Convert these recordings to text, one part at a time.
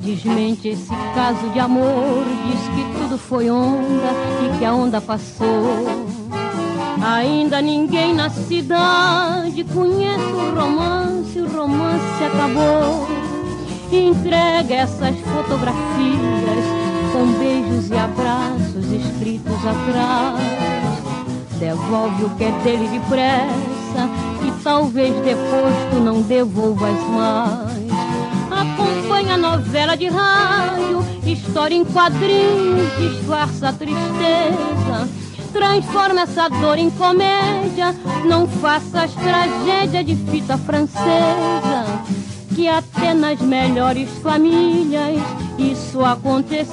Desmente esse caso de amor, diz que tudo foi onda e que a onda passou. Ainda ninguém na cidade conhece o romance acabou. Entrega essas fotografias com beijos e abraços escritos atrás. Devolve o que é dele depressa, que talvez depois tu não devolvas mais. Acompanha a novela de rádio, história em quadrinhos, disfarça a tristeza. Transforma essa dor em comédia, não faças tragédia de fita francesa. Que até nas melhores famílias isso aconteceu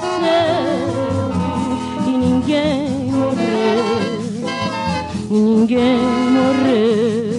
e ninguém morreu, e ninguém morreu.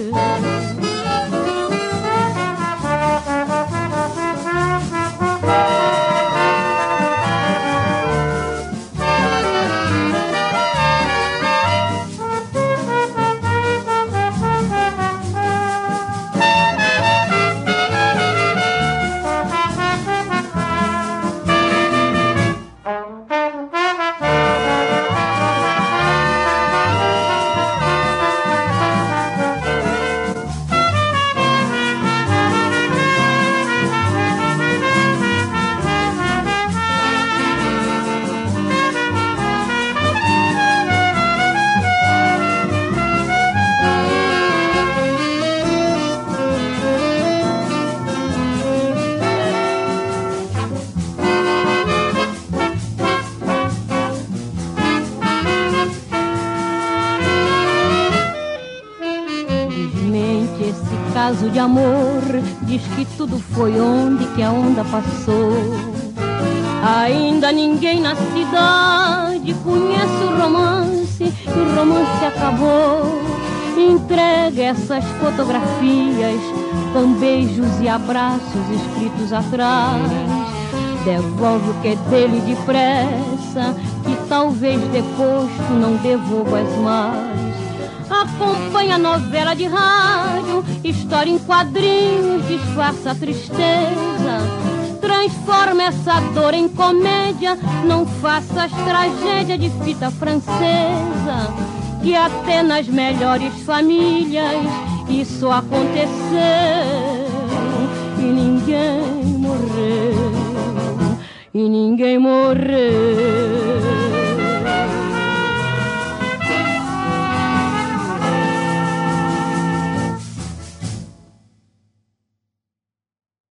Caso de amor, diz que tudo foi onde que a onda passou. Ainda ninguém na cidade conhece o romance acabou. Entrega essas fotografias com beijos e abraços escritos atrás. Devolve o que é dele depressa, que talvez depois tu não devolvas mais. Acompanha a novela de rádio, história em quadrinhos, disfarça a tristeza. Transforma essa dor em comédia, não faças tragédia de fita francesa. Que até nas melhores famílias isso aconteceu e ninguém morreu, e ninguém morreu.